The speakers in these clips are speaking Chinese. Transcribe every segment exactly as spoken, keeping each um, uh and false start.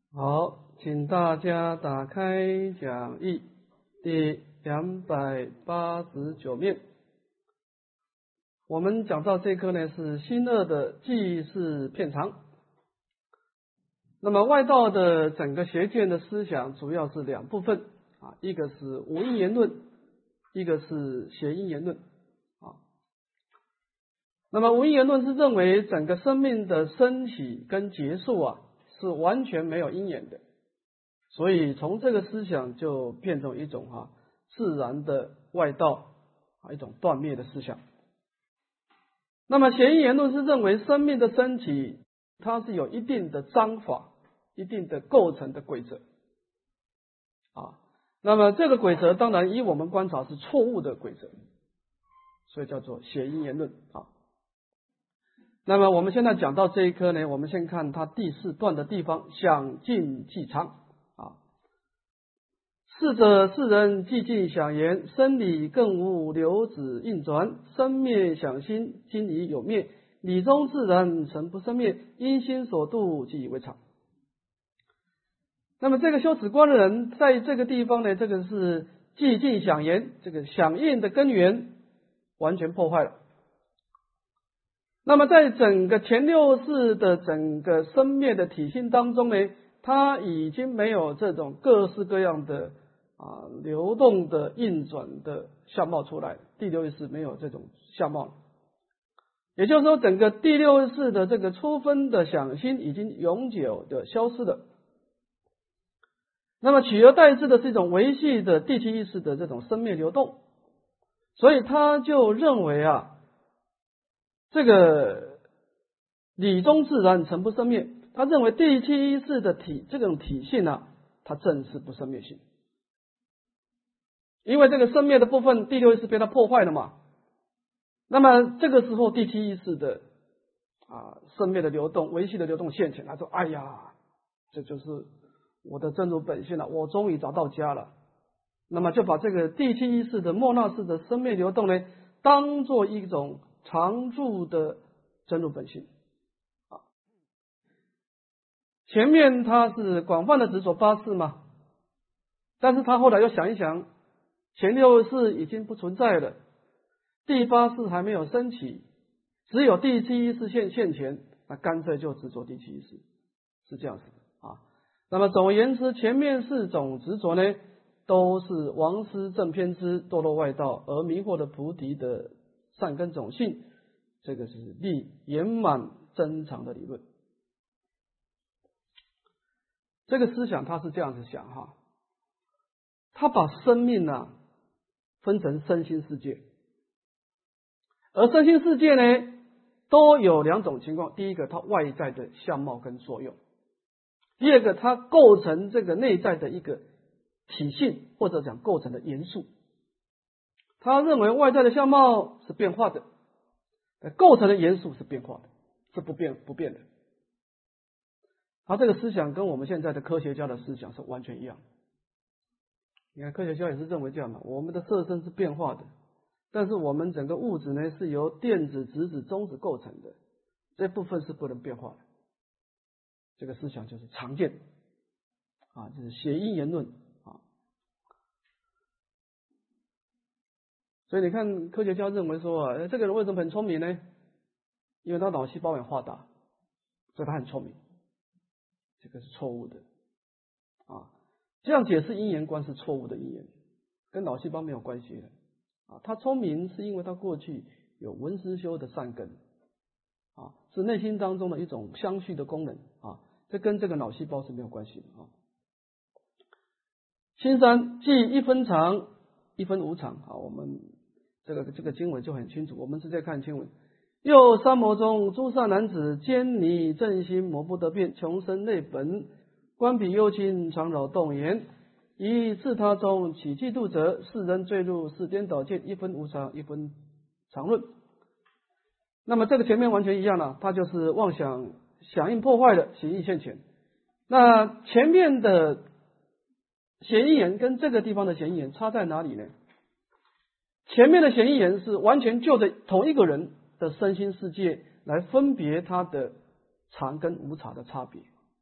好，请大家打开讲义第两百八十九面。我们讲到这课呢是新二的记事片长。那么外道的整个学界的思想主要是两部分啊，一个是无因缘论，一个是邪因缘论啊。那么无因缘论是认为整个生命的升起跟结束啊是完全没有因缘的。所以从这个思想就变成一种哈、啊、自然的外道啊，一种断灭的思想。那么邪因缘论是认为生命的升起它是有一定的章法，一定的构成的规则啊。那么这个规则当然依我们观察是错误的规则，所以叫做邪因缘论啊。那么我们现在讲到这一课呢，我们先看它第四段的地方，想尽即常。是者世人寂静想言，生理更无流子运转，生灭想心，今已有灭，理中自然诚不生灭，因心所度即以为常。那么这个修止观的人在这个地方呢，这个是寂静想言，这个响应的根源完全破坏了。那么在整个前六世的整个生灭的体系当中呢，它已经没有这种各式各样的啊流动的运转的相貌出来，第六意识没有这种相貌了。也就是说，整个第六意识的这个初分的想心已经永久的消失了。那么取而代之的是一种维系的第七意识的这种生灭流动，所以他就认为啊，这个理中自然诚不生灭，他认为第七意识的体这种体性啊，它正是不生灭性。因为这个生灭的部分第六意识被它破坏了嘛，那么这个时候第七意识的啊生灭的流动维系的流动现前，他说哎呀，这就是我的真如本性了，我终于找到家了。那么就把这个第七意识的莫那式的生灭流动呢当做一种常住的真如本性啊。前面他是广泛的执着八识嘛，但是他后来又想一想，前六识已经不存在了，第八识还没有升起，只有第七意识现现前，那干脆就执着第七意识，是这样子啊。那么总而言之，前面四种执着呢，都是王师正偏知堕落外道而迷惑的菩提的善根种性，这个是立圆满真常的理论。这个思想他是这样子想哈，他把生命啊分成身心世界，而身心世界呢都有两种情况，第一个它外在的相貌跟作用，第二个它构成这个内在的一个体性，或者讲构成的元素。他认为外在的相貌是变化的，构成的元素是变化的，是不变不变的。他这个思想跟我们现在的科学家的思想是完全一样的。你看科学家也是认为这样的，我们的色身是变化的，但是我们整个物质呢是由电子、质子、中子构成的，这部分是不能变化的。这个思想就是常见啊，就是邪因缘论啊。所以你看科学家认为说啊，这个人为什么很聪明呢？因为他脑细胞很发达，所以他很聪明。这个是错误的啊！这样解释因缘观是错误的因缘，跟脑细胞没有关系的啊。他聪明是因为他过去有闻思修的善根啊，是内心当中的一种相续的功能啊，这跟这个脑细胞是没有关系的啊。新三即一分常一分无常啊，我们这个这个经文就很清楚，我们直接看经文。又三魔中诸善男子坚泥正心魔不得变，穷生内本观彼忧亲常扰动言，以自他中起嫉妒者，世人坠入是颠倒见，一分无常一分常论。那么这个前面完全一样了，它就是妄想响应破坏的行义现前。那前面的显义言跟这个地方的显义言差在哪里呢？前面的显义言是完全就着同一个人的身心世界来分别它的常跟无常的差别，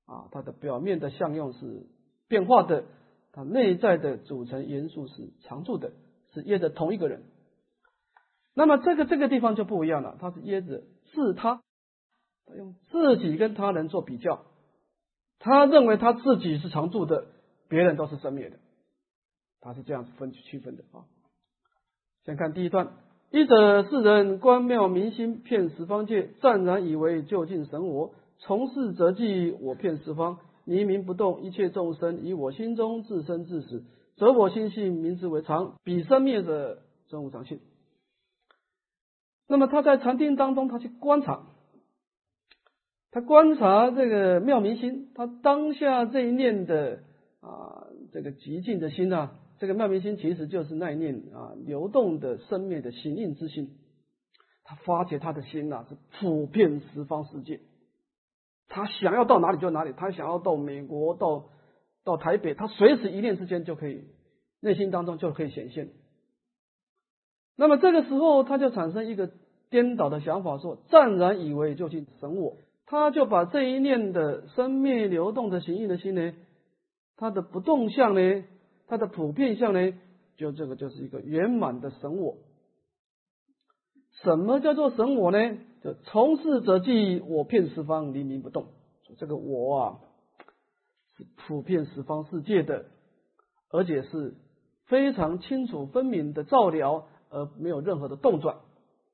啊，它的表面的相用是变化的，它内在的组成元素是常住的，是约着同一个人。那么这个这个地方就不一样了，它是约着自他，他用自己跟他人做比较，他认为他自己是常住的，别人都是生灭的，他是这样子分区分的啊。先看第一段，一者世人观妙明心，遍十方界，湛然以为究竟神我，从是则记我遍十方，泥冥不动，一切众生以我心中自生自死，则我心性名之为常，彼生灭者真无常性。那么他在禅定当中，他去观察，他观察这个妙明心，他当下这一念的啊这个极静的心啊，这个妙明心其实就是那一念啊流动的生灭的行印之心，他发觉他的心啊是普遍十方世界，他想要到哪里就哪里，他想要到美国到到台北，他随时一念之间就可以，内心当中就可以显现。那么这个时候他就产生一个颠倒的想法，说湛然以为究竟神我，他就把这一念的生灭流动的行印的心呢，它的不动相呢，它的普遍相呢，就这个就是一个圆满的神我。什么叫做神我呢？就从是则记我遍十方，黎明不动。这个我啊是普遍十方世界的，而且是非常清楚分明的照料，而没有任何的动转。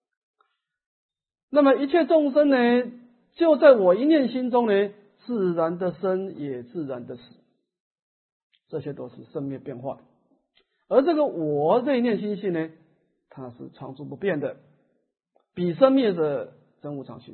那么一切众生呢，就在我一念心中呢，自然的生也自然的死，这些都是生灭变化的。而这个我这一念心性呢，它是常住不变的，彼生灭者真无常性。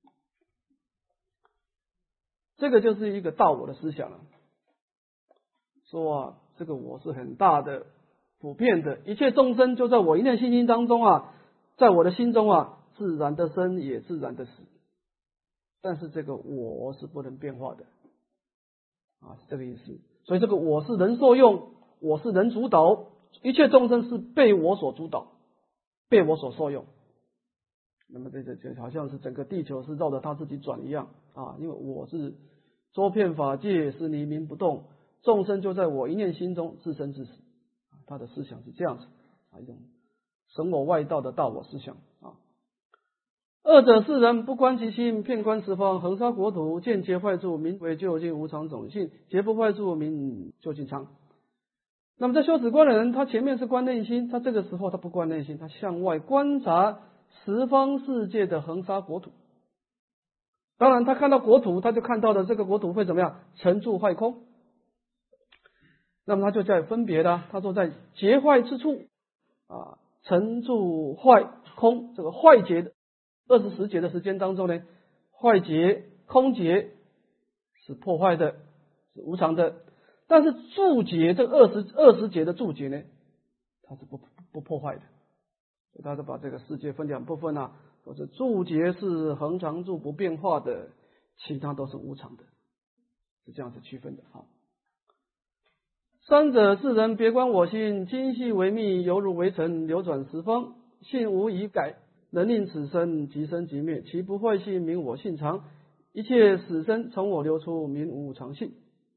这个就是一个大我的思想了，说啊，这个我是很大的、普遍的，一切众生就在我一念心心当中啊，在我的心中啊，自然的生也自然的死。但是这个我是不能变化的啊，是这个意思。所以这个我是人受用，我是人主导，一切众生是被我所主导，被我所受用。那么这这这好像是整个地球是绕着他自己转一样啊，因为我是周遍法界，是黎明不动，众生就在我一念心中自生自死。他的思想是这样子啊，一种神我外道的大我思想啊。二者世人不观其心，遍观十方，横沙国土，见皆坏处，名为究竟无常种性，皆不坏处，名究竟常。那么在修止观的人，他前面是观内心，他这个时候他不观内心，他向外观察十方世界的横沙国土。当然他看到国土，他就看到的这个国土会怎么样？成住坏空。那么他就在分别的，他说在结坏之处啊，成住坏空，这个坏结的二十十节的时间当中呢，坏结空结是破坏的，是无常的。但是住结这二十二十节的住结呢，它是不不破坏的。所以他就把这个世界分两部分啊，都是住结是恒常住不变化的，其他都是无常的，是这样子区分的啊。三者世人别观我心，精细为密，犹如微尘流转十方，性无已改，能令此生即生即灭，其不坏性名我性常，一切死生从我流出，名无常性。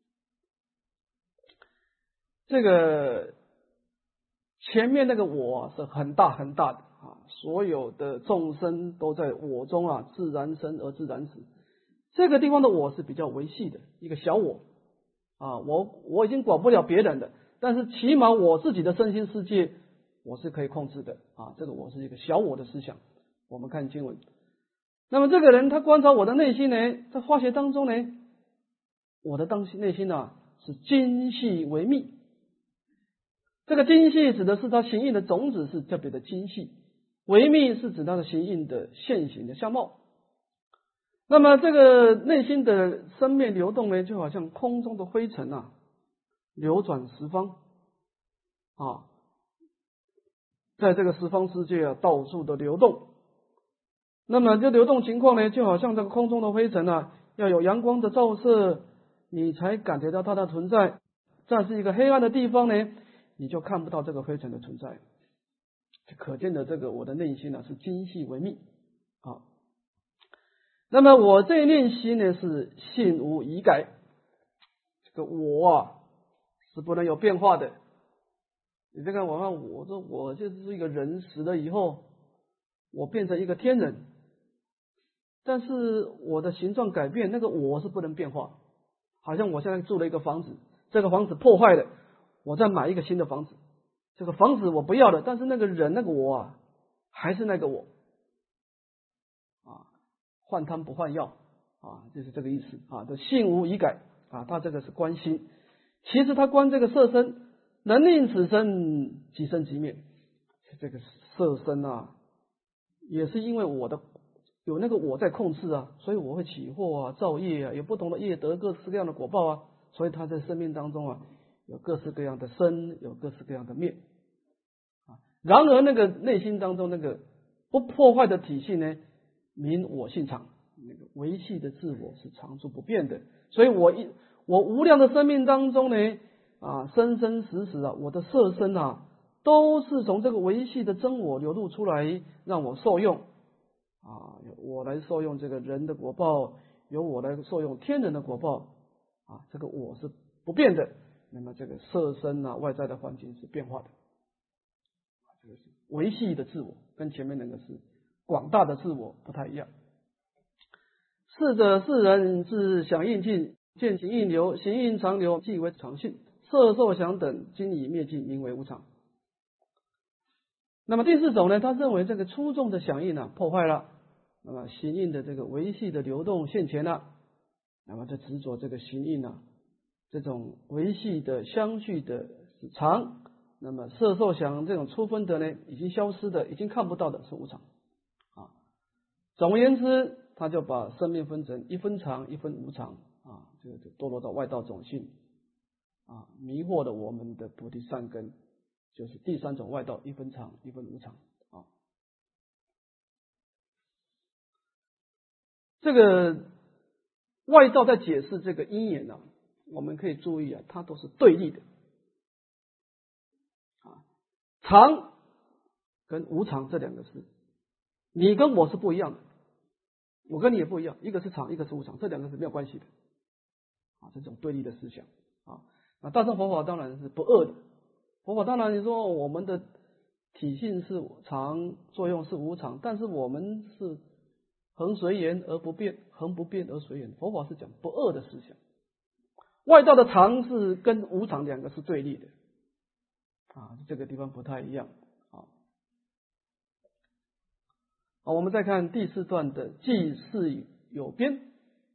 这个前面那个我是很大很大的啊，所有的众生都在我中啊，自然生而自然死。这个地方的我是比较微细的一个小我啊，我我已经管不了别人的，但是起码我自己的身心世界我是可以控制的啊，这个我是一个小我的思想。我们看经文，那么这个人他观察我的内心呢，在化学当中呢，我的当内心啊是精细为密。这个精细指的是他行印的种子是特别的精细，微密是指他的行印的现行的相貌。那么这个内心的生灭流动呢，就好像空中的灰尘啊，流转十方啊，在这个十方世界啊，到处的流动。那么这流动情况呢，就好像这个空中的灰尘啊，要有阳光的照射，你才感觉到它的存在。在是一个黑暗的地方呢，你就看不到这个灰尘的存在。可见的这个我的内心呢、啊，是精细为密啊。 那么我这一念心呢是性无已改，这个我啊是不能有变化的。你再看我看我说我就是一个人死了以后，我变成一个天人，但是我的形状改变，那个我是不能变化。好像我现在住了一个房子，这个房子破坏了，我再买一个新的房子，这个房子我不要了，但是那个人那个我啊还是那个我啊，换汤不换药啊，就是这个意思啊。这性无已改啊，他这个是观心，其实他观这个色身能令此身即生即灭。这个色身啊，也是因为我的有那个我在控制啊，所以我会起惑啊、造业啊，有不同的业得各式各样的果报啊，所以他在生命当中啊，有各式各样的生，有各式各样的灭啊。然而那个内心当中那个不破坏的体系呢，名我性常，那个维系的自我是常住不变的。所以我一我无量的生命当中呢，啊，生生死死啊，我的色身啊，都是从这个维系的真我流露出来，让我受用。啊，我来受用这个人的果报，由我来受用天人的果报啊，这个我是不变的。那么这个色身啊，外在的环境是变化的，这个是维系的自我，跟前面那个是广大的自我不太一样。是者世人自想应尽，见行应流，行应常流，即为常性。色受想等今已灭尽，名为无常。那么第四种呢，他认为这个粗重的响应呢、啊、破坏了，那么行印的这个维系的流动现前了，那么这执着这个行印呢、啊，这种维系的相续的常，那么色受想这种粗分的呢，已经消失的，已经看不到的是无常啊。总而言之，他就把生命分成一分常一分无常啊，这个就堕落到外道种性啊，迷惑了我们的菩提善根。就是第三种外道，一分常一分无常啊。这个外道在解释这个因缘呢、啊，我们可以注意啊，它都是对立的啊。常跟无常这两个是，你跟我是不一样的，我跟你也不一样，一个是常，一个是无常，这两个是没有关系的啊。这种对立的思想啊，那大乘佛法当然是不二的。佛法当然你说我们的体性是常，作用是无常，但是我们是恒随缘而不变，恒不变而随缘。佛法是讲不二的思想，外道的常是跟无常两个是对立的啊，这个地方不太一样啊。好，我们再看第四段的即是有边。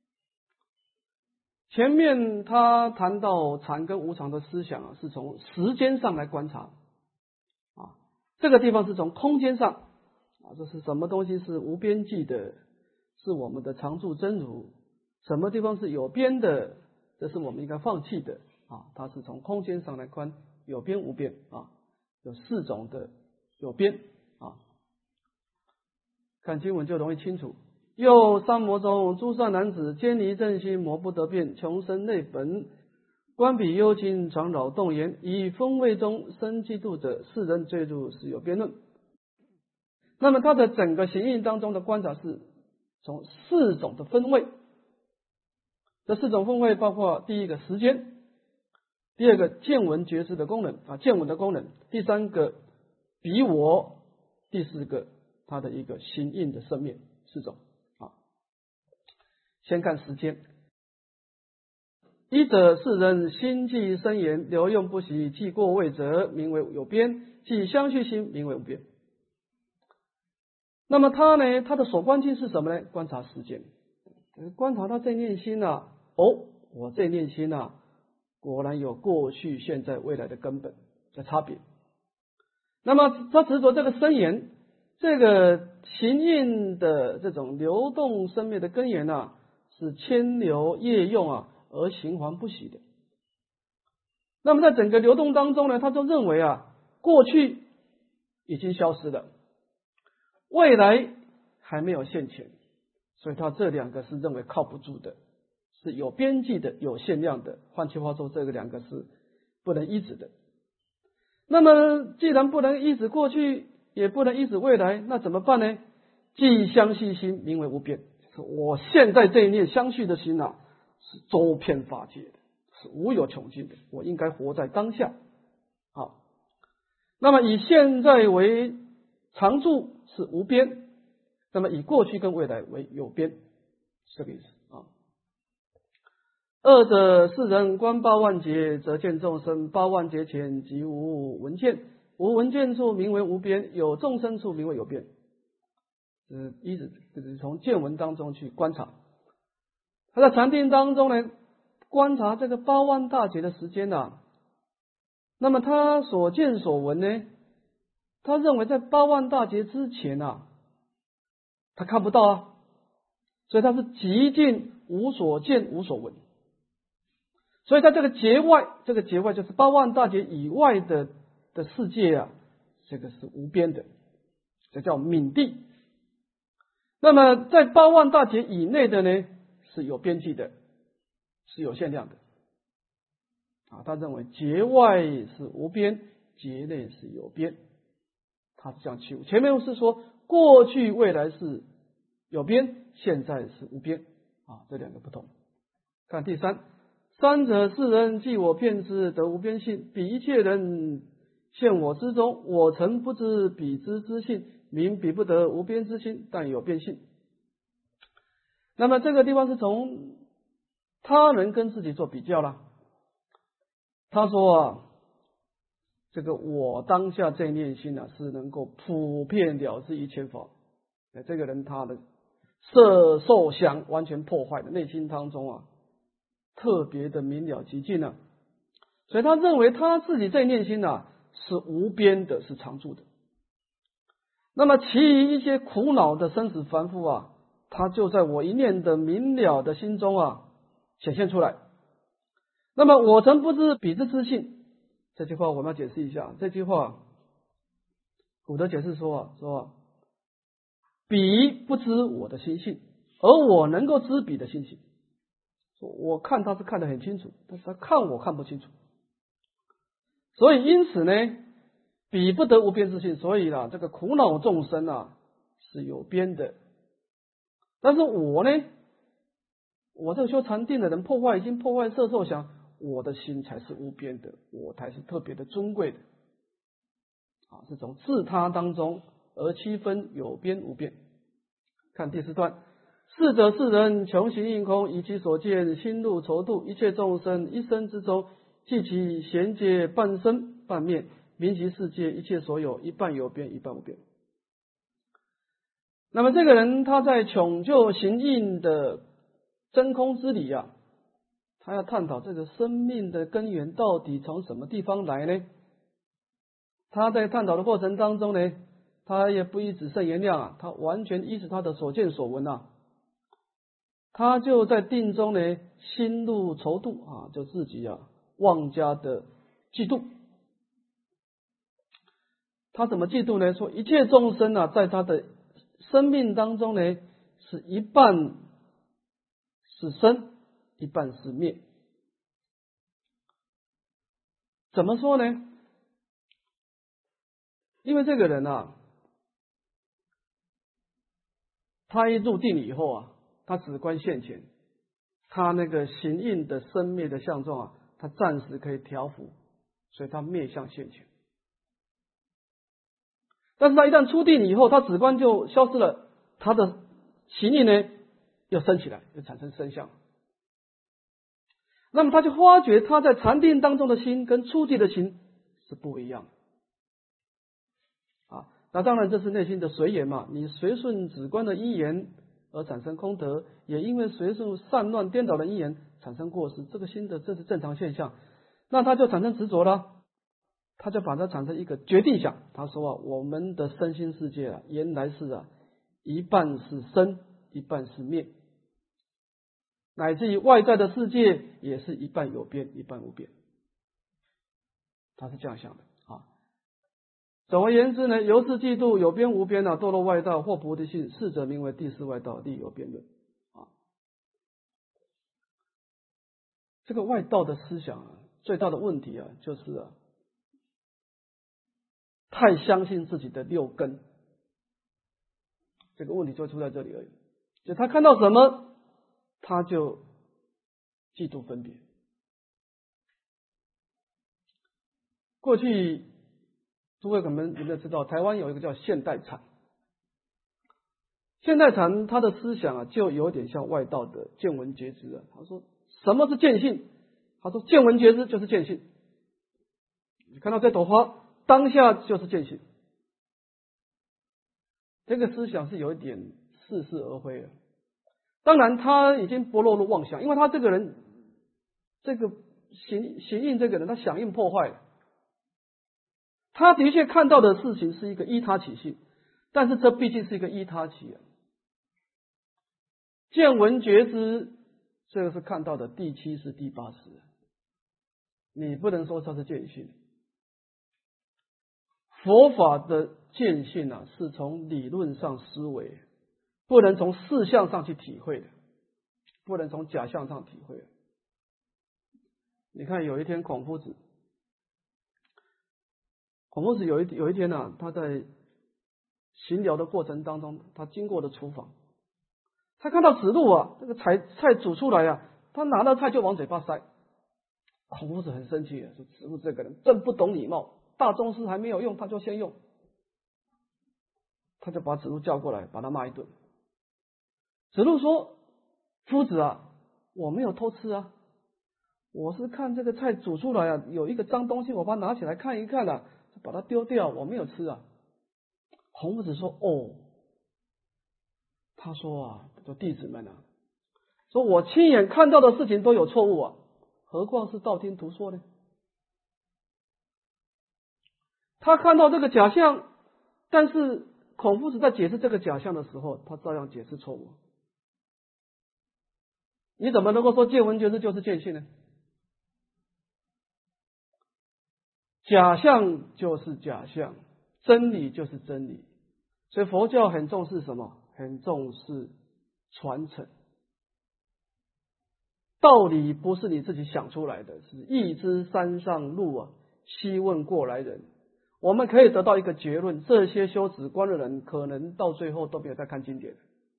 前面他谈到常跟无常的思想啊，是从时间上来观察啊，这个地方是从空间上啊，这是什么东西是无边际的，是我们的常住真如；什么地方是有边的，这是我们应该放弃的啊。它是从空间上来观有边无边啊，有四种的有边啊，看经文就容易清楚。又三魔中诸善男子，坚离正心，魔不得变，穷生内本，观彼幽情，常扰动言，以风味中生嫉妒者，世人坠入是有辩论。那么他的整个行印当中的观察是从四种的分位，这四种分位包括第一个时间，第二个见闻觉知的功能啊，见闻的功能，第三个彼我，第四个他的一个行印的生灭，四种。先看时间，一者世人心既生言，流用不息，既过位者，名为有边；既相续心，名为无边。那么他呢，他的所观境是什么呢？观察时间，观察他这念心啊，哦，我这念心啊，果然有过去、现在、未来的根本的差别。那么他执着这个生言，这个行印的这种流动生灭的根源啊，是牵流业用啊而循环不息的。那么在整个流动当中呢，他就认为啊，过去已经消失了，未来还没有现前，所以他这两个是认为靠不住的，是有边际的、有限量的。换句话说，这个两个是不能依止的。那么既然不能依止过去，也不能依止未来，那怎么办呢？既相续心，名为无边。 是我现在这一念相续的心啊，是周遍法界的，是无有穷尽的。我应该活在当下。好，那么以现在为常住是无边，那么以过去跟未来为有边，是这个意思啊。二者世人观八万劫，则见众生八万劫前即无闻见，无闻见处名为无边，有众生处名为有边。呃，一直就是从见闻当中去观察。他在禅定当中呢，观察这个八万大劫的时间啊，那么他所见所闻呢，他认为在八万大劫之前啊，他看不到啊，所以他是极尽无所见无所闻。所以在这个劫外，这个劫外就是八万大劫以外的的世界啊，这个是无边的，这叫泯地。那么在八万大劫以内的呢，是有边际的，是有限量的。啊，他认为劫外是无边，劫内是有边，他是这样去。前面是说过去未来是有边，现在是无边，啊，这两个不同。看第三，三者世人即我遍知得无边性，彼一切人现我之中，我曾不知彼之之性，名彼不得无边之心，但有边性。那么这个地方是从他人跟自己做比较了。他说啊，这个我当下这一念心啊，是能够普遍了知一切法。这个人他的色受想完全破坏的内心当中啊，特别的明了极尽啊，所以他认为他自己这一念心啊是无边的，是常住的。那么其余一些苦恼的生死凡夫啊，他就在我一念的明了的心中啊显现出来。那么我曾不知彼之知性，这句话我们要解释一下。这句话古德解释说啊，说彼不知我的心性，而我能够知彼的心性。我看他是看得很清楚，但是他看我看不清楚。所以因此呢，彼不得无边之性，所以啦，这个苦恼众生啊是有边的。但是我呢，我这个修禅定的人破坏已经破坏色受想，我的心才是无边的，我才是特别的尊贵的。啊，是从自他当中而区分有边无边。看第四段，是者世人穷行应空，以其所见心路愁度，一切众生一生之中，即其衔接半生半面，名其世界一切所有，一半有边，一半无边。那么这个人他在穷究行印的真空之理啊，他要探讨这个生命的根源到底从什么地方来呢？他在探讨的过程当中呢，他也不以只剩言量啊，他完全依着他的所见所闻啊，他就在定中呢心路愁度啊，就自己啊妄加的嫉妒。他怎么嫉妒呢？说一切众生啊，在他的生命当中呢，是一半是生，一半是灭。怎么说呢？因为这个人啊，他一入定以后啊，他止观现前，他那个行印的生灭的相状啊，他暂时可以调伏，所以他灭相现前。但是他一旦出定以后，他止观就消失了，他的行印呢又升起来，又产生生相。那么他就发觉他在禅定当中的心跟出定的心是不一样的。啊，那当然这是内心的随缘嘛，你随顺止观的因缘而产生空得，也因为随顺散乱颠倒的因缘产生过失，这个心的这是正常现象。那他就产生执着了，他就把它产生一个决定想。他说啊，我们的身心世界啊，原来是啊一半是生，一半是灭，乃至于外在的世界也是一半有边，一半无边。他是这样想的啊。总而言之呢，由是嫉妒有边无边啊，堕落外道或菩提性，是者名为第四外道，立有边论啊。这个外道的思想啊，最大的问题啊，就是啊，太相信自己的六根，这个问题就出在这里而已就他看到什么，他就嫉妒分别。过去诸位可能有没有知道，台湾有一个叫现代禅。现代禅他的思想啊，就有点像外道的见闻觉知啊。他说什么是见性？他说见闻觉知就是见性。你看到这朵花，当下就是见性。这个思想是有一点似是而非的。当然他已经不落入妄想，因为他这个人，这个行行印这个人，他响应破坏了。他的确看到的事情是一个依他起性，但是这毕竟是一个依他起啊。见闻觉知，这个是看到的第七识、第八识，你不能说它是见性。佛法的见性啊，是从理论上思维，不能从事相上去体会的，不能从假象上体会的。你看，有一天孔夫子，孔夫子有一有一天呢、啊，他在行疗的过程当中，他经过了厨房。他看到子路啊，这个菜菜煮出来啊，他拿了菜就往嘴巴塞。孔夫子很生气啊，说子路这个人真不懂礼貌，大宗师还没有用，他就先用。他就把子路叫过来，把他骂一顿。子路说：“夫子啊，我没有偷吃啊，我是看这个菜煮出来啊，有一个脏东西，我把它拿起来看一看啊，把它丢掉，我没有吃啊。”孔夫子说：“哦。”他说啊，说弟子们啊，说我亲眼看到的事情都有错误啊，何况是道听途说呢？他看到这个假象，但是孔夫子在解释这个假象的时候，他照样解释错误。你怎么能够说见闻觉知就是见性呢？假象就是假象，真理就是真理。所以佛教很重视什么？很重视传承。道理不是你自己想出来的，是一知山上路啊，悉问过来人。我们可以得到一个结论，这些修止观的人可能到最后都没有在看经典，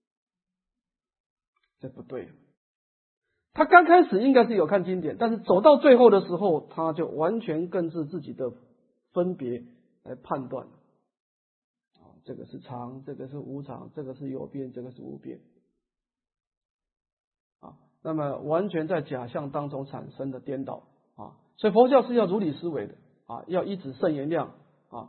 这不对。他刚开始应该是有看经典，但是走到最后的时候，他就完全根据自己的分别来判断。这个是常，这个是无常，这个是有变，这个是无变啊。那么完全在假象当中产生的颠倒啊，所以佛教是要如理思维的啊，要依止圣言量啊。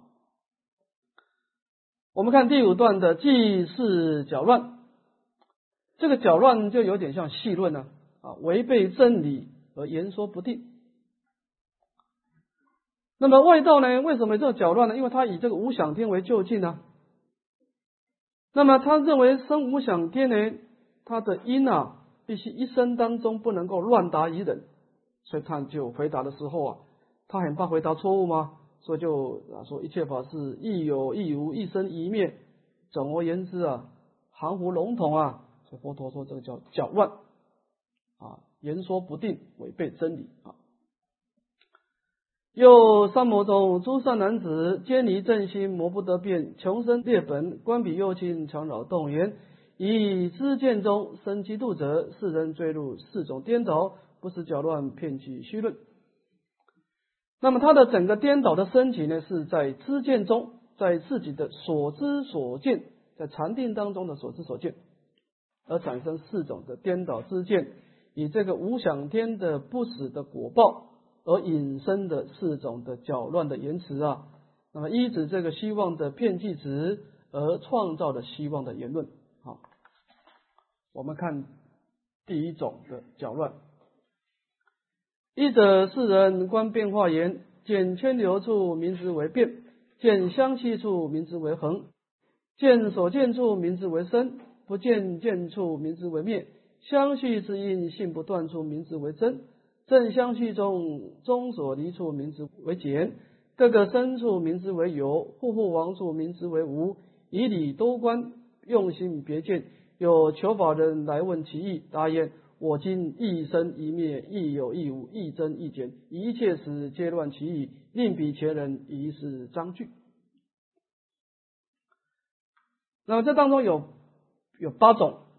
我们看第五段的记事搅乱，这个搅乱就有点像戏论呢啊，违背真理而言说不定。那么外道呢，为什么这个搅乱呢？因为他以这个无想天为究竟呢。那么他认为生无想天呢，他的因啊，必须一生当中不能够乱答于人，所以他就回答的时候啊，他很怕回答错误吗？所以就啊说一切法是亦有亦无，一生一灭。总而言之啊，含糊笼统啊，所以佛陀说这个叫搅乱啊，言说不定，违背真理啊。又三摩中诸善男子，坚离正心，魔不得辩，穷生劣本，观彼右亲，强扰动言，以知见中生嫉妒者，世人坠入四种颠倒，不是搅乱，骗取虚论。那么他的整个颠倒的升起呢，是在知见中，在自己的所知所见，在禅定当中的所知所见，而产生四种的颠倒知见，以这个无想天的不死的果报而引申的四种的搅乱的言辞啊，那么依止这个希望的骗计值而创造的希望的言论。好，我们看第一种的搅乱。一者世人观变化言，见牵流处名之为变，见相续处名之为恒，见所见处名之为生，不见见处名之为灭，相续之因性不断处名之为真，正相续中中所离处名之为简，各个生处名之为有，户户亡处名之为无，以理多观，用心别见。有求法人来问其意，答言：我今一生一灭，亦有亦无，亦增亦减，一切时皆乱其意，令彼前人疑是章句。那么这当中有有八种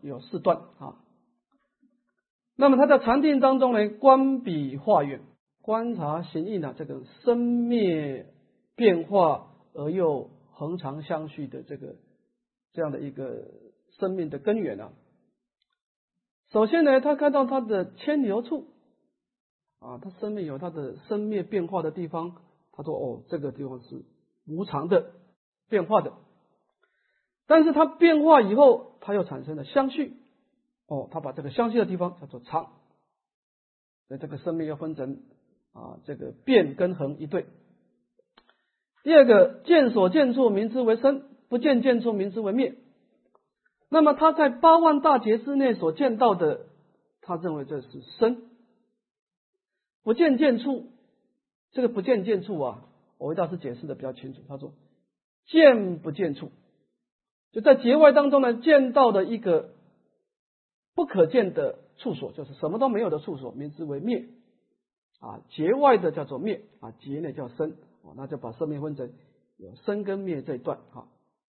有四段啊。那么他在禅定当中呢，观彼化远，观察形印啊这个生灭变化而又恒常相续的这个这样的一个生命的根源啊。首先呢，他看到他的牵流处啊，他生命有他的生灭变化的地方，他说哦，这个地方是无常的变化的，但是它变化以后，它又产生了相续，哦，他把这个相续的地方叫做常，所以这个生命要分成啊这个变跟恒一对。第二个，见所见处名之为生，不见见处名之为灭。那么他在八万大劫之内所见到的，他认为这是生。不见见处，这个不见见处啊，我为大师解释的比较清楚。他说见不见处，就在劫外当中呢，见到的一个不可见的处所，就是什么都没有的处所，名之为灭啊。劫外的叫做灭啊，劫内叫生，哦，那就把生命分成有生跟灭这一段啊。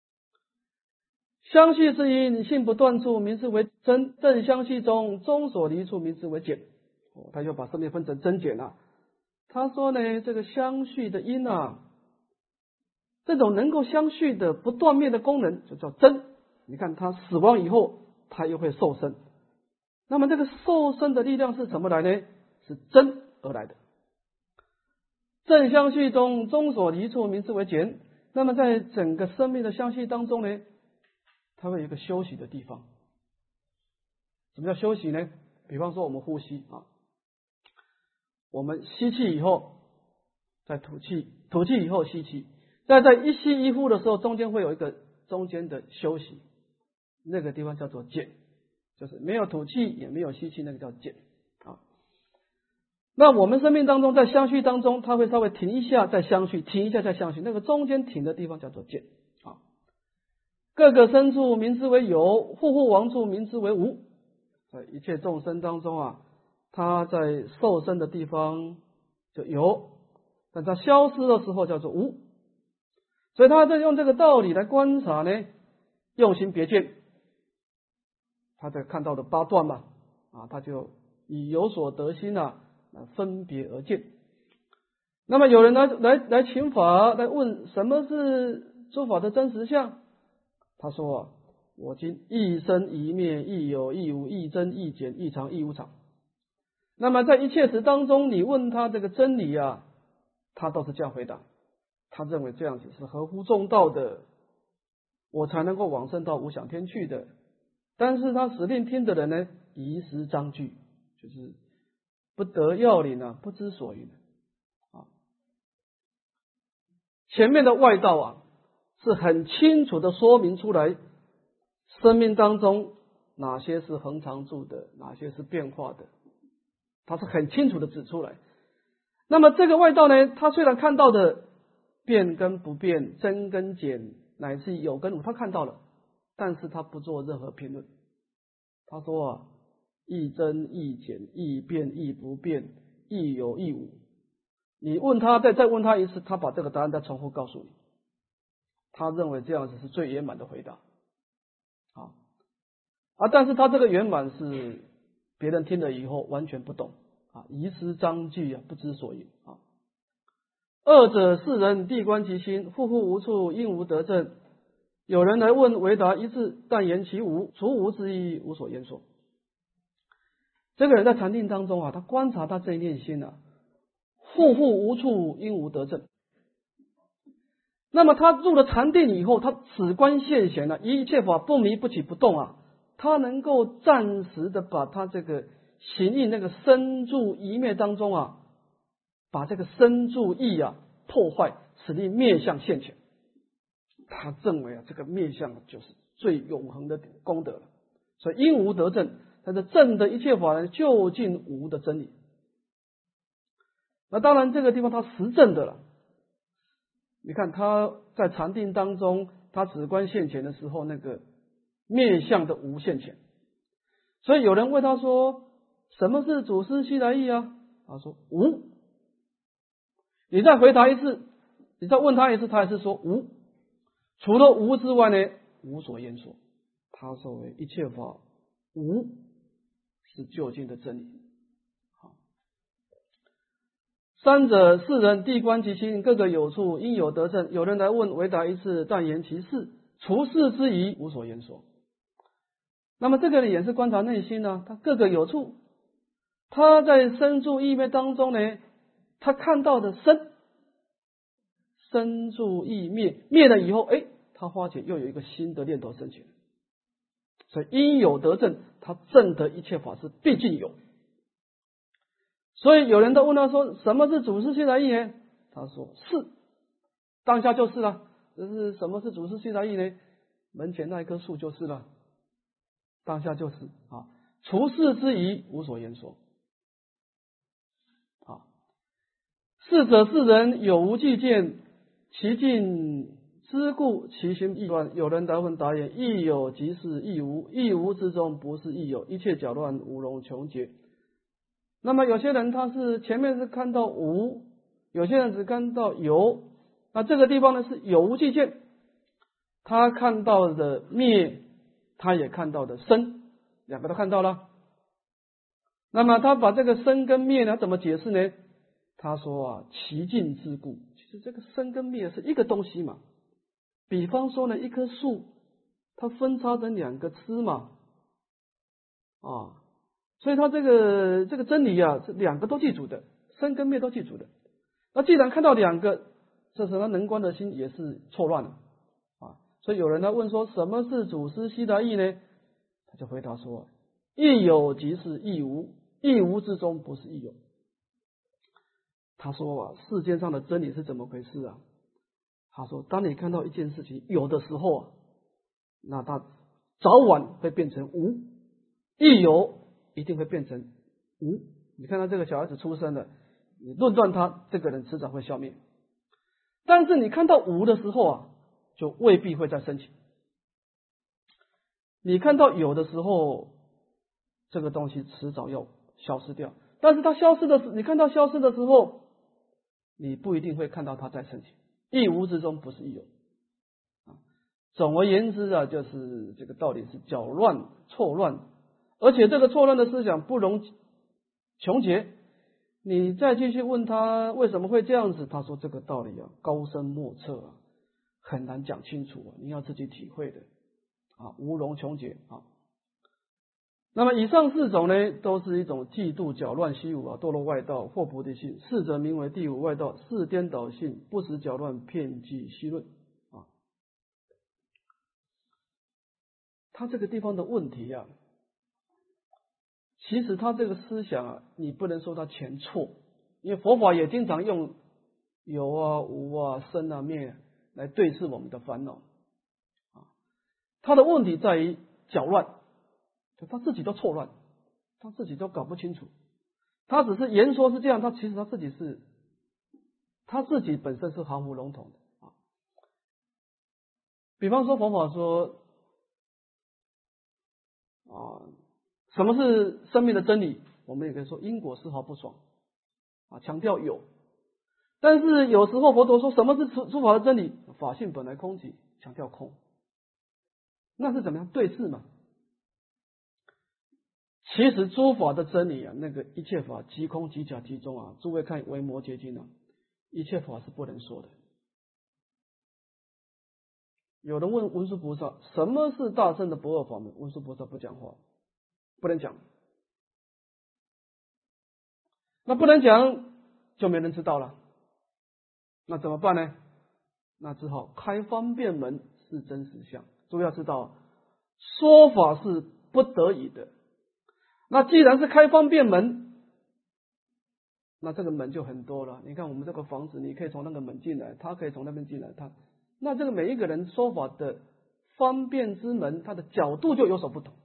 相续之因，性不断处，名之为真；正相续中，中所离处，名之为减。哦，他就把生命分成增减啊。他说呢，这个相续的因啊，这种能够相续的不断灭的功能，就叫真。你看他死亡以后，他又会受生。那么这个受生的力量是什么来呢？是真而来的。正相续中，中所离处，名之为减。那么在整个生命的相续当中呢，它会有一个休息的地方。什么叫休息呢？比方说我们呼吸啊，我们吸气以后再吐气，吐气以后吸气，在在一吸一呼的时候，中间会有一个中间的休息，那个地方叫做减，就是没有吐气也没有吸气，那个叫减啊。那我们生命当中在相续当中，它会稍微停一下再相续，停一下再相续，那个中间停的地方叫做减啊。各个生处名之为有，户户亡处名之为无。在一切众生当中啊，他在受生的地方就有，但他消失的时候叫做无。所以他在用这个道理来观察呢，用心别见。他在看到的八段嘛，啊，他就以有所得心啊，分别而见。那么有人来来来请法，来问什么是诸法的真实相？他说啊，我今亦生亦灭，亦有亦无，亦增亦减，亦常亦无常。那么在一切时当中，你问他这个真理啊，他都是这样回答。他认为这样子是合乎中道的，我才能够往生到无想天去的。但是他使令听的人呢，遗失章句，就是不得要领啊，不知所云啊。前面的外道啊，是很清楚的说明出来，生命当中哪些是恒常住的，哪些是变化的，他是很清楚的指出来。那么这个外道呢，他虽然看到的变跟不变，增跟减，乃至有跟无，他看到了，但是他不做任何评论。他说啊，亦增亦减，亦变亦不变，亦有亦无。你问他，再再问他一次，他把这个答案再重复告诉你。他认为这样子是最圆满的回答啊啊！但是他这个圆满是别人听了以后完全不懂啊，遗失章句啊，不知所云啊。二者世人谛观其心，户户无处，应无得证。有人来问，回答一致，但言其无，除无之意，无所言说。这个人在禅定当中啊，他观察他这一念心啊，户户无处，应无得证。那么他入了禅定以后，他此观现前了，一切法不迷不起不动啊，他能够暂时的把他这个行印那个生住一灭当中啊，把这个生住意啊破坏，使令灭相现前。他认为啊，这个灭相就是最永恒的功德了。所以因无得证，他是证的一切法呢，究竟无的真理。那当然这个地方他实证的了。你看他在禅定当中，他止观现前的时候，那个灭相的无现前。所以有人问他说，什么是祖师西来意啊？他说无。你再回答一次，你再问他一次，他还是说无。除了无之外呢，无所言说。他说为一切法无是究竟的真理。三者世人地观其心，各个有处，应有得证。有人来问，唯答一次，但言其事，除世之疑，无所言说。那么这个呢，也是观察内心呢，他各个有处，他在身住意灭当中呢，他看到的身，身住意灭，灭了以后，哎，他发觉又有一个新的念头升起来，所以因有得证，他证得一切法是毕竟有。所以有人都问他说，什么是主事悉达意呢？他说是，当下就是了。这是什么是主事悉达意呢？门前那一棵树就是了，当下就是啊。除世之疑，无所言说。啊，是者是人有无计见，其境之故，其心亦乱。有人答问答言，亦有即是亦无，亦无之中不是亦有，一切搅乱，无容穷劫。那么有些人他是前面是看到无，有些人只看到有，那这个地方呢是有无计见，他看到的灭，他也看到的生，两个都看到了。那么他把这个生跟灭呢怎么解释呢？他说啊，其境之故，其实这个生跟灭是一个东西嘛。比方说呢，一棵树它分叉成两个枝嘛，啊。所以他这个这个真理啊，是两个都记住的，生跟灭都记住的。那既然看到两个，这时候他能观的心也是错乱了啊。所以有人来问说，什么是主事悉达意呢？他就回答说，亦有即是亦无，亦无之中不是亦有。他说啊，世间上的真理是怎么回事啊？他说，当你看到一件事情有的时候啊，那它早晚会变成无，亦有一定会变成无。你看到这个小孩子出生了，你论断他，这个人迟早会消灭。但是你看到无的时候啊，就未必会再升起。你看到有的时候，这个东西迟早要消失掉。但是它消失的时，你看到消失的时候，你不一定会看到它再升起。亦无之中不是亦有。总而言之啊，就是这个道理是搅乱、错乱。而且这个错乱的思想不容穷解，你再继续问他为什么会这样子，他说这个道理啊高深莫测啊，很难讲清楚啊，你要自己体会的啊，无容穷解啊。那么以上四种呢，都是一种嫉妒、搅乱、虚无啊，堕落外道，惑菩提心。四者名为第五外道，是颠倒性，不实搅乱，骗计虚论啊。他这个地方的问题啊，其实他这个思想啊，你不能说他全错，因为佛法也经常用有啊、无啊、生啊、灭啊来对治我们的烦恼啊。他的问题在于搅乱，他自己都错乱，他自己都搞不清楚。他只是言说是这样，他其实他自己是他自己本身是含糊笼统的啊。比方说佛法说啊，什么是生命的真理？我们也可以说因果丝毫不爽啊，强调有。但是有时候佛陀说什么是诸法的真理？法性本来空寂，强调空。那是怎么样对峙嘛？其实诸法的真理啊，那个一切法即空即假即中啊，诸位看《维摩诘经》啊，一切法是不能说的。有人问文殊菩萨，什么是大乘的不二法门？文殊菩萨不讲话，不能讲。那不能讲，就没人知道了。那怎么办呢？那只好开方便门，是真实相。诸位要知道，说法是不得已的。那既然是开方便门，那这个门就很多了。你看我们这个房子，你可以从那个门进来，他可以从那边进来，他那这个每一个人说法的方便之门，它的角度就有所不同。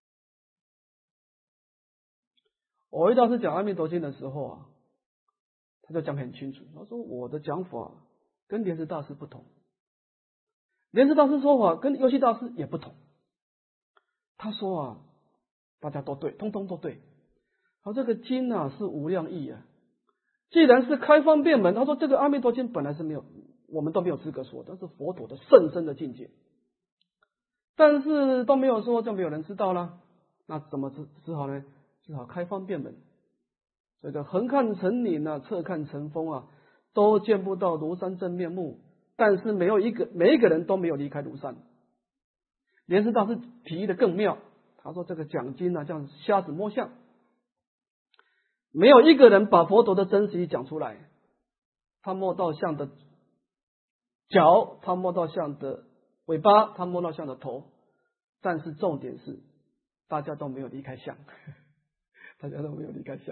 我一道是讲阿弥陀经的时候啊，他就讲很清楚，他说我的讲法跟莲池大师不同，莲池大师说法跟游戏大师也不同。他说啊，大家都对，通通都对。他这个经啊是无量义啊，既然是开方便门，他说这个阿弥陀经本来是没有，我们都没有资格说，但是佛陀的甚深的境界，但是都没有说，就没有人知道了。 那怎么只只好呢？只好开方便门。这个横看成岭啊，侧看成峰啊，都见不到庐山真面目。但是没有一个每一个人都没有离开庐山。莲师大师提议的更妙，他说这个讲经啊，像瞎子摸象，没有一个人把佛陀的真实意讲出来。他摸到象的脚，他摸到象的尾巴，他摸到象的头，但是重点是大家都没有离开象，大家都没有离开象。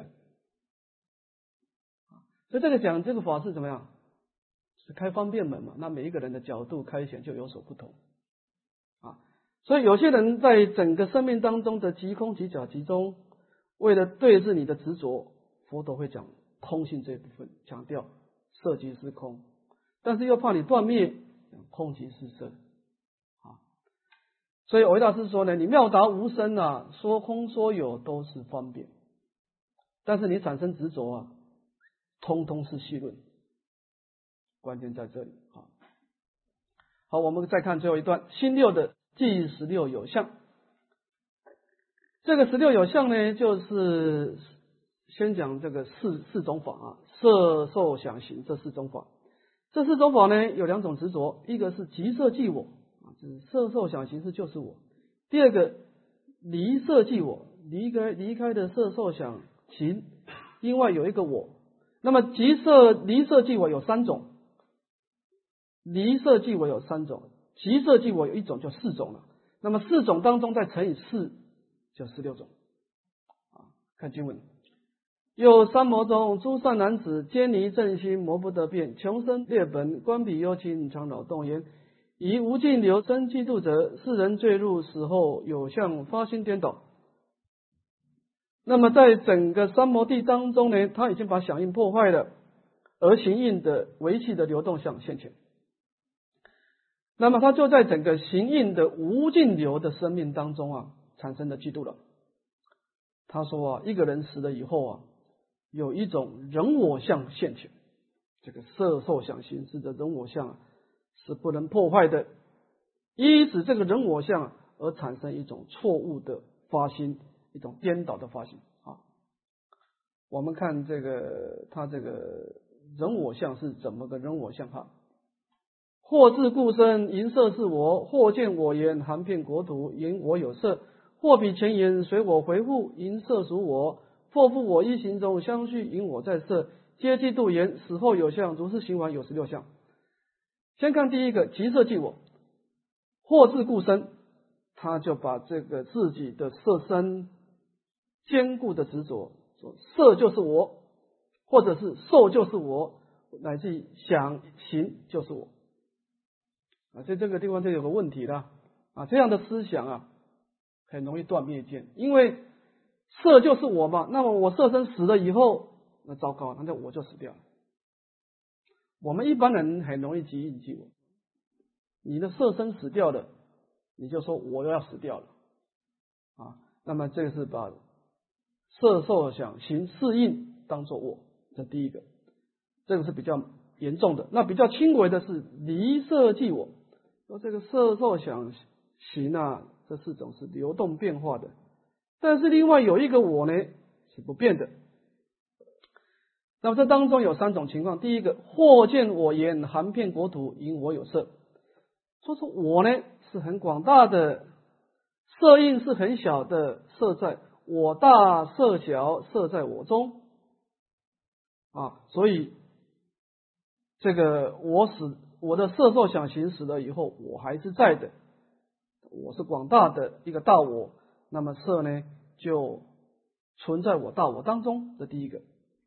所以这个讲这个法是怎么样？是开方便门嘛？那每一个人的角度开显就有所不同啊。所以有些人在整个生命当中的即空即假即中，为了对治你的执着，佛陀会讲空性这一部分，强调色即是空，但是又怕你断灭，空即是色啊。所以藕益大师说呢，你妙达无生啊，说空说有都是方便，但是你产生执着啊，通通是戏论。关键在这里啊。好，我们再看最后一段，心六的即十六有相。这个十六有相呢，就是先讲这个四四种法啊，色受想行这四种法。这四种法呢，有两种执着，一个是即色即我啊，就是色受想行识就是我；第二个离色即我，离开离开的色受想行，另外有一个我。那么即色离色即我有三种。离色即我有三种，即色即我有一种，就四种了。那么四种当中再乘以四，就十六种。啊，看经文，有三魔中诸善男子，坚离正心，魔不得变，穷生劣本，观彼幽情，常恼动言：以无尽流生嫉妒者，世人坠入死后有相发心颠倒。那么在整个三摩地当中呢，他已经把响应破坏了，而行印的维系的流动相现前。那么他就在整个行印的无尽流的生命当中啊，产生了嫉妒了。他说啊，一个人死了以后啊，有一种人我相现前，这个色受想行识的人我相啊，是不能破坏的。依止这个人我相而产生一种错误的发心，一种颠倒的发心啊。我们看这个他这个人我相是怎么个人我相哈？或自故生，淫色是我；或见我言，含遍国土，言我有色；或比前言，随我回复，淫色属我；或复我一行中相续，淫我在色，皆嫉妒言，死后有相，如是行完有十六相。先看第一个，即色即我。或自故生，他就把这个自己的色身坚固的执着，说色就是我，或者是受就是我，乃至于想行就是我。啊，在这个地方就有个问题了啊，这样的思想啊，很容易断灭见，因为色就是我嘛，那么我色身死了以后，那糟糕，那就我就死掉了。我们一般人很容易即因即我，你的色身死掉了，你就说我要死掉了啊，那么这个是把色受想行识印当作我，这第一个，这个是比较严重的。那比较轻微的是离色即我。说这个色受想行啊，这四种是流动变化的，但是另外有一个我呢是不变的。那么这当中有三种情况，第一个，或见我言，含遍国土，因我有色。说说我呢是很广大的，色印是很小的，色在我大，色小，色在我中啊，所以这个我死。我的色受想行死了以后，我还是在的，我是广大的一个大我，那么色呢就存在我大我当中，这第一个。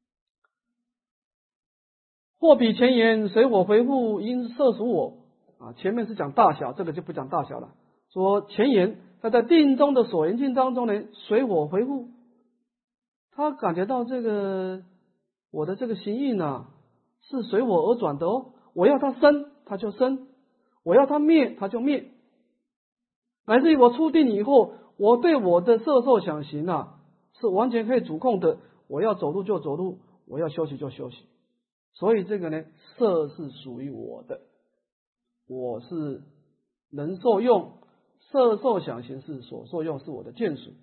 或比前言，随我回复，因色属我啊，前面是讲大小，这个就不讲大小了。说前言，他在定中的所缘境当中呢，随我回复，他感觉到这个我的这个行印啊，是随我而转的哦。我要它生，它就生；我要它灭，它就灭。乃至于我出定以后，我对我的色受想行啊，是完全可以主控的。我要走路就走路，我要休息就休息。所以这个呢，色是属于我的，我是能受用；色受想行是所受用，是我的眷属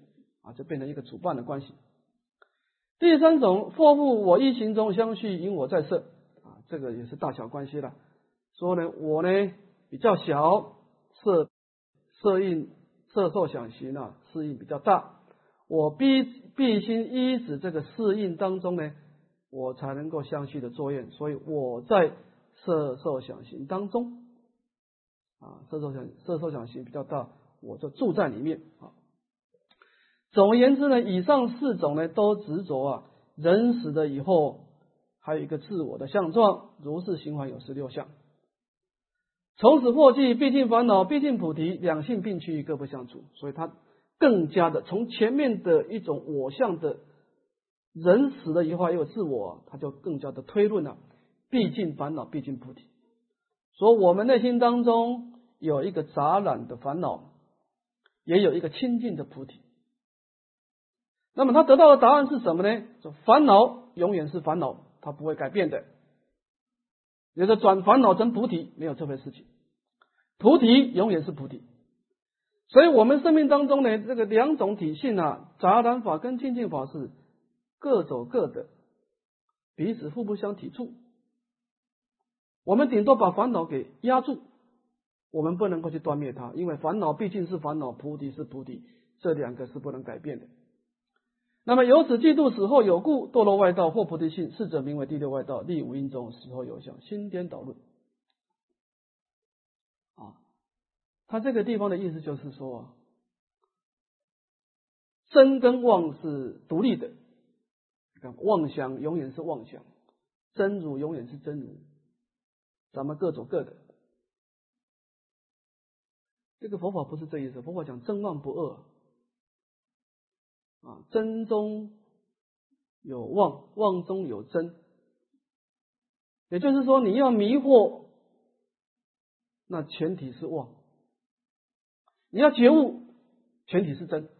啊，就变成一个主伴的关系。第三种，或复我一行中相续，因我在色啊，这个也是大小关系了。说呢，我呢比较小，色色印色受想行啊，色印比较大，我必必心依止这个色印当中呢，我才能够相续的作用，所以我在色受想行当中啊，色受想色受想行比较大，我就住在里面啊。总而言之呢，以上四种呢都执着啊，人死了以后还有一个自我的相状，如是循环有十六相。从此获记，毕竟烦恼，毕竟菩提，两性并趋，各不相处。所以它更加的从前面的一种我相的人死了以后还有自我，它就更加的推论了，毕竟烦恼，毕竟菩提。所以我们内心当中有一个杂染的烦恼，也有一个清净的菩提。那么他得到的答案是什么呢？说烦恼永远是烦恼，它不会改变的。也就是转烦恼成菩提，没有这回事情。菩提永远是菩提。所以我们生命当中呢，这个两种体性啊，杂染法跟清净法是各走各的，彼此互不相抵触。我们顶多把烦恼给压住，我们不能够去断灭它，因为烦恼毕竟是烦恼，菩提是菩提，这两个是不能改变的。那么由此嫉妒死后有故，堕落外道或菩提性，是者名为第六外道，立无因中，死后有相，心颠倒论。啊，他这个地方的意思就是说，真跟妄是独立的，妄想永远是妄想，真如永远是真如，咱们各走各的。这个佛法不是这意思，佛法讲真妄不二。啊，真中有妄，妄中有真。也就是说，你要迷惑，那前提是妄；你要觉悟，前提是真。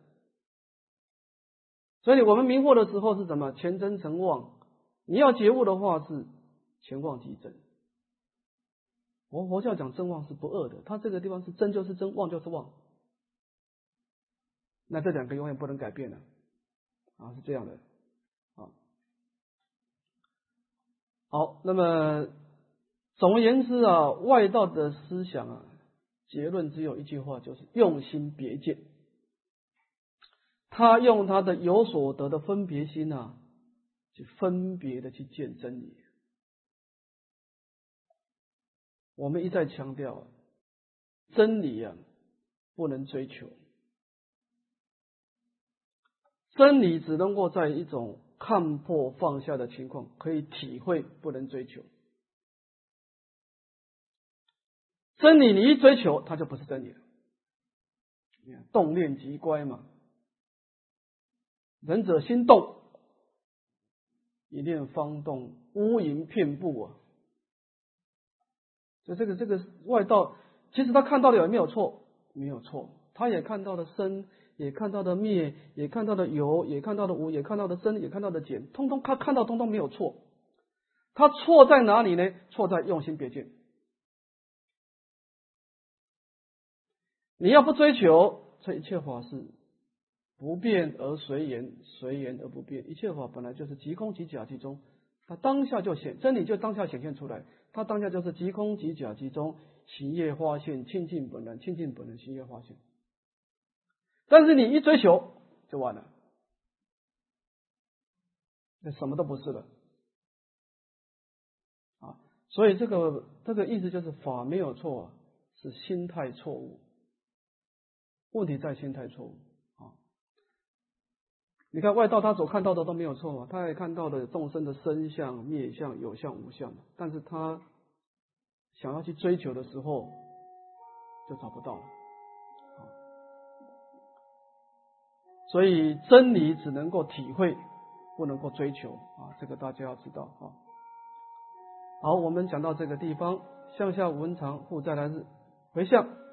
所以我们迷惑的时候是什么？前真成妄。你要觉悟的话是前妄即真。我佛教讲真妄是不二的，它这个地方是真就是真，妄就是妄。那这两个永远不能改变的啊，是这样的啊。好，那么总而言之啊，外道的思想啊，结论只有一句话，就是用心别见。他用他的有所得的分别心啊，去分别的去见真理。我们一再强调，真理啊不能追求，真理只能够在一种看破放下的情况可以体会，不能追求。真理你一追求，它就不是真理了。动念即乖嘛，仁者心动，一念方动，乌云遍布啊。所以这个这个外道，其实他看到的有没有错？没有错，他也看到了生，也看到了灭，也看到了有，也看到了无，也看到了增，也看到了减，通通他看到通通没有错。他错在哪里呢？错在用心别见。你要不追求，这一切法是不变而随缘，随缘而不变。一切法本来就是即空即假即中，它当下就显真理，就当下显现出来。它当下就是即空即假即中，行业化现，清净本然，清净本然，行业化现。但是你一追求就完了，那什么都不是了啊！所以这个这个意思就是法没有错，是心态错误。问题在心态错误啊！你看外道他所看到的都没有错嘛，他也看到了众生的生相、灭相、有相、无相，但是他想要去追求的时候就找不到了。所以真理只能够体会，不能够追求啊，这个大家要知道啊。好，我们讲到这个地方，向下无文常，复再来日，回向。